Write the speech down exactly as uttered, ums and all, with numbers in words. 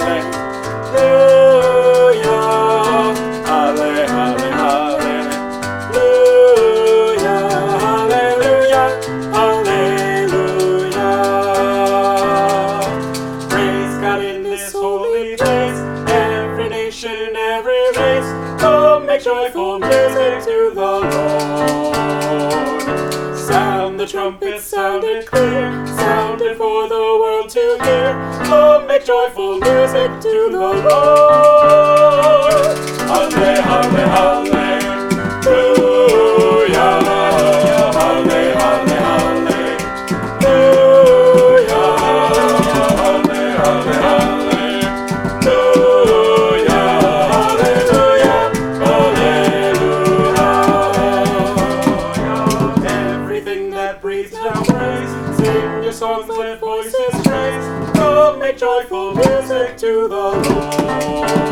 halle, halle, hallelujah, hallelujah, hallelujah. Praise God in this holy place, every nation, every race, come make joyful music to the Lord. Sound the trumpet, sound it clear, sound it for the world to hear. Come make joyful music to the Lord. Halle, halle, hallelujah. Halle, halle, hallelujah. Halle, halle, hallelujah. Hallelujah, hallelujah. Everything that breathes now praise, sing your songs, let voices raise. Come make joyful music to the Lord.